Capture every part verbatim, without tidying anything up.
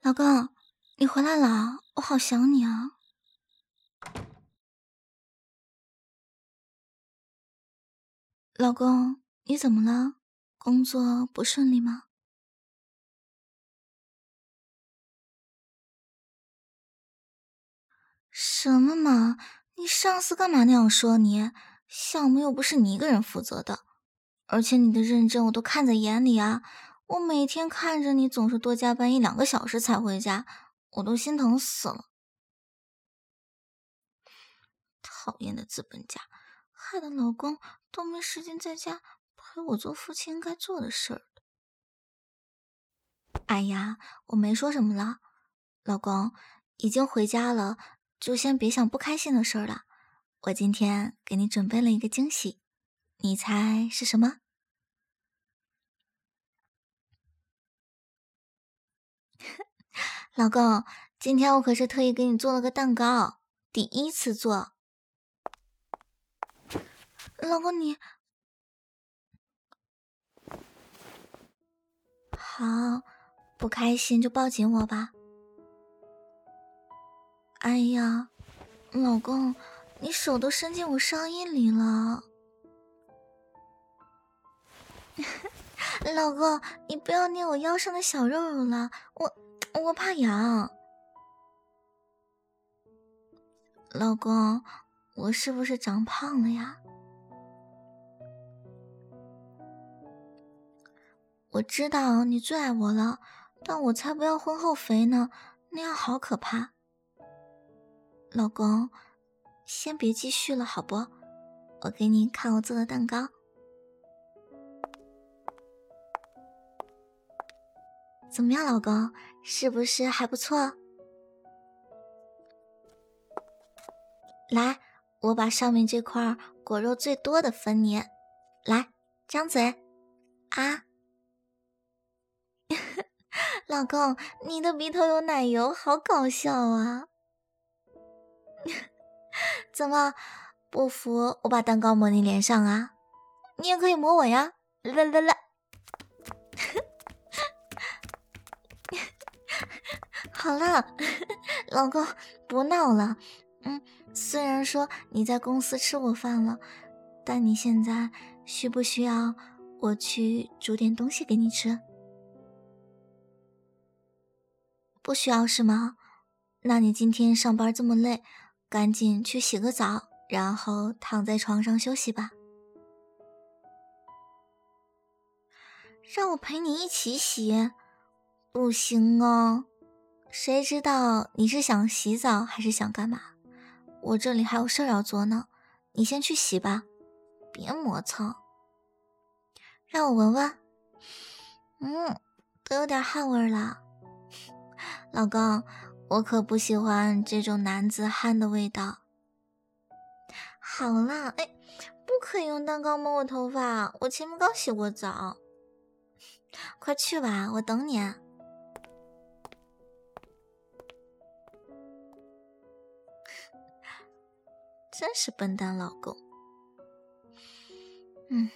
老公，你回来了，我好想你啊！老公，你怎么了？工作不顺利吗？什么嘛！你上司干嘛那样说你？项目又不是你一个人负责的，而且你的认真我都看在眼里啊！我每天看着你总是多加班一两个小时才回家，我都心疼死了。讨厌的资本家，害得老公都没时间在家陪我做父亲应该做的事儿。哎呀，我没说什么了，老公，已经回家了，就先别想不开心的事儿了。我今天给你准备了一个惊喜，你猜是什么？老公，今天我可是特意给你做了个蛋糕，第一次做。老公你，好，不开心就抱紧我吧。哎呀，老公，你手都伸进我上衣里了。老公，你不要捏我腰上的小肉肉了，我我怕痒。老公，我是不是长胖了呀？我知道你最爱我了，但我才不要婚后肥呢，那样好可怕。老公，先别继续了好不？我给你看我做的蛋糕。怎么样，老公，是不是还不错？来，我把上面这块果肉最多的分你。来，张嘴。啊，老公，你的鼻头有奶油，好搞笑啊！怎么，不服我把蛋糕抹你脸上啊？你也可以抹我呀！来来来，好了，老公，不闹了。嗯，虽然说你在公司吃过饭了，但你现在需不需要我去煮点东西给你吃？不需要是吗？那你今天上班这么累，赶紧去洗个澡，然后躺在床上休息吧。让我陪你一起洗？不行哦，谁知道你是想洗澡还是想干嘛？我这里还有事儿要做呢，你先去洗吧，别磨蹭。让我闻闻，嗯，都有点汗味了。老公，我可不喜欢这种男子汉的味道。好啦，哎，不可以用蛋糕摸我头发，我前面刚洗过澡。快去吧，我等你啊。真是笨蛋老公。嗯，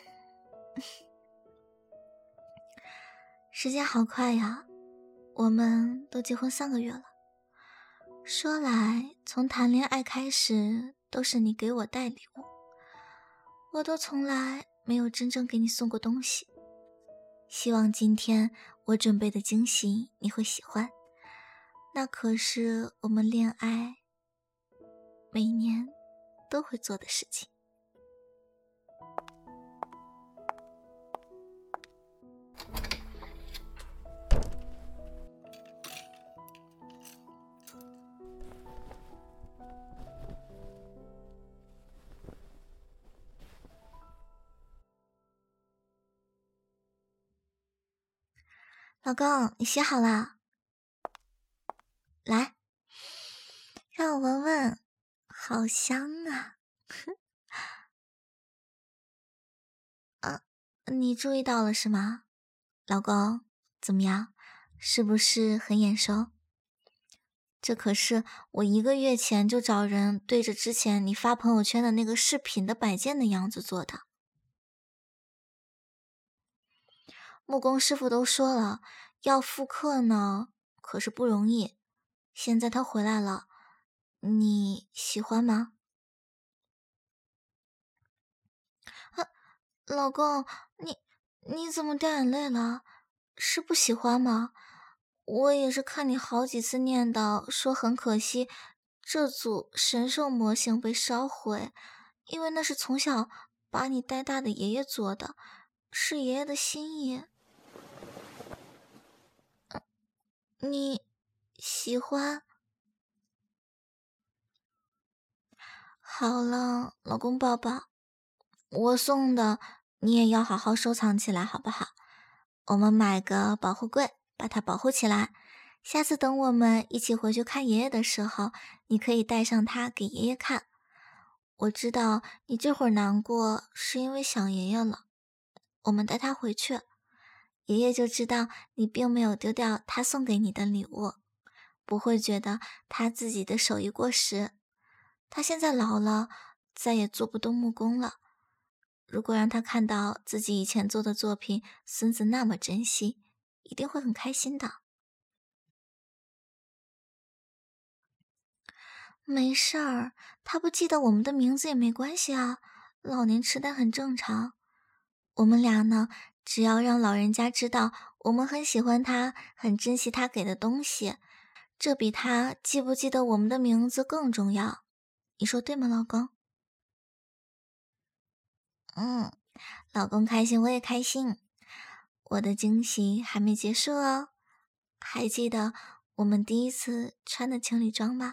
时间好快呀，我们都结婚三个月了。说来，从谈恋爱开始，都是你给我带礼物，我都从来没有真正给你送过东西。希望今天我准备的惊喜你会喜欢，那可是我们恋爱每年都会做的事情。老公，你洗好了？来，让我闻闻，好香啊！啊，你注意到了是吗？老公，怎么样？是不是很眼熟？这可是我一个月前就找人对着之前你发朋友圈的那个饰品的摆件的样子做的。木工师傅都说了，要复刻呢， 可是不容易。现在他回来了，你喜欢吗？啊，老公，你你怎么掉眼泪了？是不喜欢吗？我也是看你好几次念叨，说很可惜这组神兽模型被烧毁，因为那是从小把你带大的爷爷做的，是爷爷的心意。你喜欢？好了，老公抱抱，我送的你也要好好收藏起来，好不好？我们买个保护柜，把它保护起来。下次等我们一起回去看爷爷的时候，你可以带上它给爷爷看。我知道你这会儿难过是因为想爷爷了，我们带他回去，爷爷就知道你并没有丢掉他送给你的礼物，不会觉得他自己的手艺过时。他现在老了，再也做不动木工了。如果让他看到自己以前做的作品，孙子那么珍惜，一定会很开心的。没事儿，他不记得我们的名字也没关系啊，老年痴呆很正常。我们俩呢，只要让老人家知道我们很喜欢他，很珍惜他给的东西，这比他记不记得我们的名字更重要。你说对吗，老公？嗯，老公开心，我也开心。我的惊喜还没结束哦，还记得我们第一次穿的情侣装吗？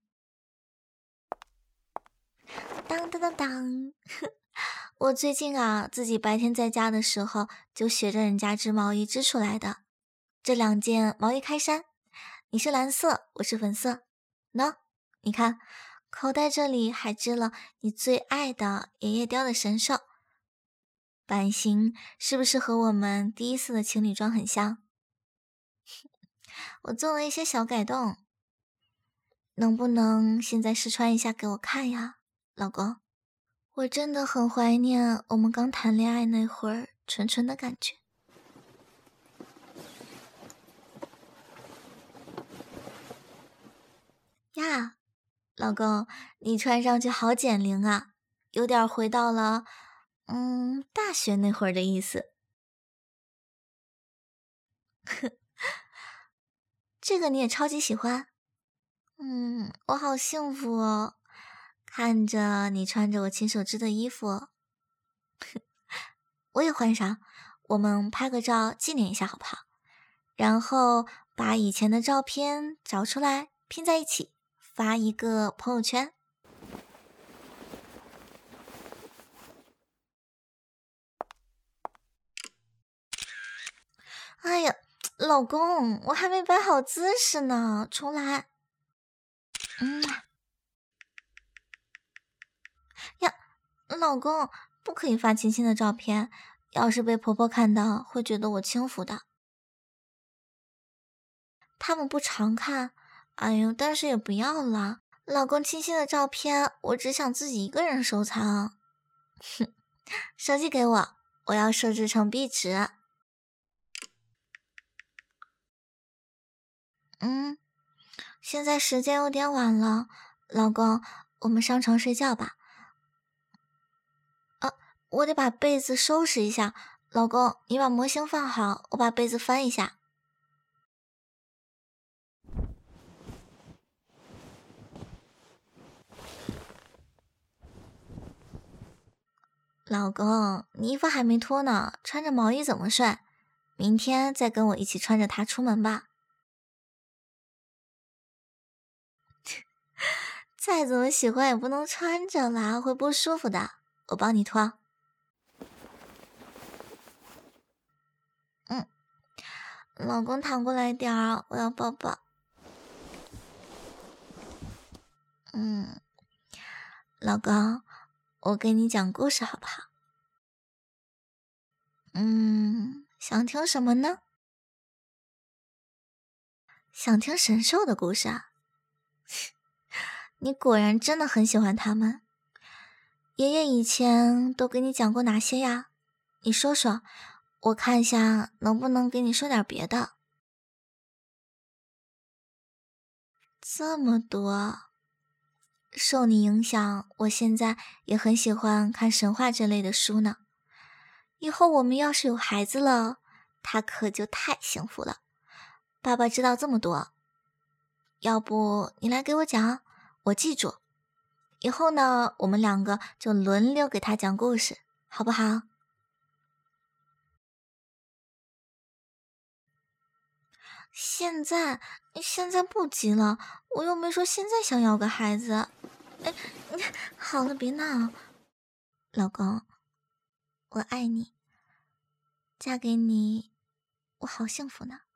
当当当当！我最近啊，自己白天在家的时候就学着人家织毛衣织出来的。这两件毛衣开衫，你是蓝色，我是粉色。喏，你看，口袋这里还织了你最爱的爷爷雕的神兽。版型是不是和我们第一次的情侣装很像？我做了一些小改动，能不能现在试穿一下给我看呀，老公？我真的很怀念我们刚谈恋爱那会儿纯纯的感觉。呀，老公，你穿上去好减龄啊，有点回到了，嗯，大学那会儿的意思。这个你也超级喜欢？嗯，我好幸福哦，看着你穿着我亲手织的衣服，我也换上，我们拍个照纪念一下好不好？然后把以前的照片找出来拼在一起，发一个朋友圈。哎呀，老公，我还没摆好姿势呢，重来。嗯呀，老公，不可以发亲亲的照片，要是被婆婆看到，会觉得我轻浮的。他们不常看，哎呦，但是也不要了。老公亲亲的照片，我只想自己一个人收藏。哼，手机给我，我要设置成壁纸。嗯，现在时间有点晚了，老公，我们上床睡觉吧。啊，我得把被子收拾一下。老公，你把模型放好，我把被子翻一下。老公，你衣服还没脱呢，穿着毛衣怎么睡？明天再跟我一起穿着它出门吧。再怎么喜欢也不能穿着啦，会不舒服的。我帮你脱。嗯，老公躺过来点儿，我要抱抱。嗯，老公，我给你讲故事好不好？嗯，想听什么呢？想听神兽的故事啊？你果然真的很喜欢他们。爷爷以前都给你讲过哪些呀？你说说，我看一下能不能给你说点别的。 这么多。受你影响，我现在也很喜欢看神话这类的书呢。以后我们要是有孩子了，他可就太幸福了。爸爸知道这么多，要不你来给我讲，我记住。以后呢，我们两个就轮流给他讲故事，好不好？现在，现在不急了，我又没说现在想要个孩子。哎，好了，别闹，老公，我爱你，嫁给你，我好幸福呢。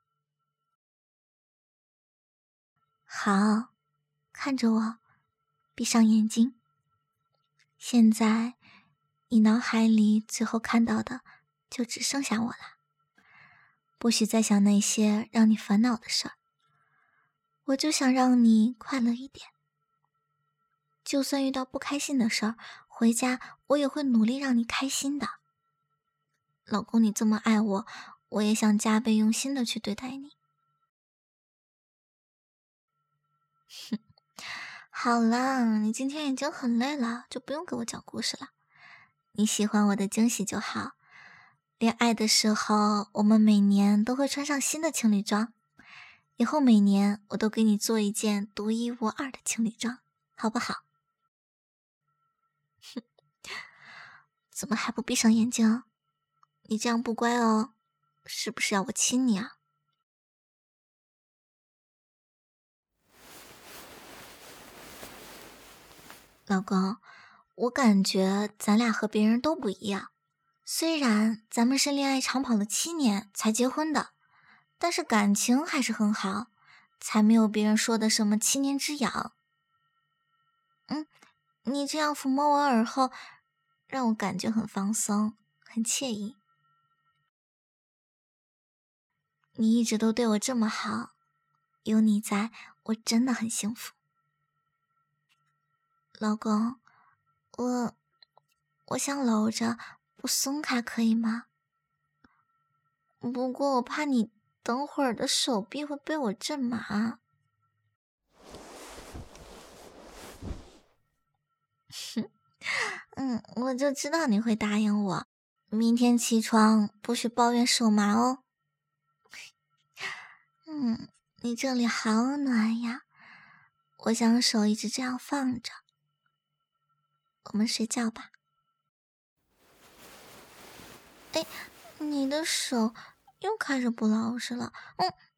好，看着我，闭上眼睛。现在，你脑海里最后看到的，就只剩下我了。不许再想那些让你烦恼的事儿。我就想让你快乐一点。就算遇到不开心的事儿，回家我也会努力让你开心的。老公，你这么爱我，我也想加倍用心的去对待你。哼，好啦，你今天已经很累了，就不用给我讲故事了。你喜欢我的惊喜就好。恋爱的时候，我们每年都会穿上新的情侣装，以后每年我都给你做一件独一无二的情侣装，好不好？哼，怎么还不闭上眼睛？你这样不乖哦，是不是要我亲你啊？老公，我感觉咱俩和别人都不一样。虽然咱们是恋爱长跑了七年才结婚的，但是感情还是很好，才没有别人说的什么七年之痒。嗯，你这样抚摸我耳后，让我感觉很放松，很惬意。你一直都对我这么好，有你在，我真的很幸福。老公，我我想搂着不松开，可以吗？不过我怕你等会儿的手臂会被我震麻。嗯，我就知道你会答应我。明天起床不许抱怨手麻哦。嗯，你这里好暖呀，我想手一直这样放着。我们睡觉吧。哎，你的手又开始不老实了。嗯。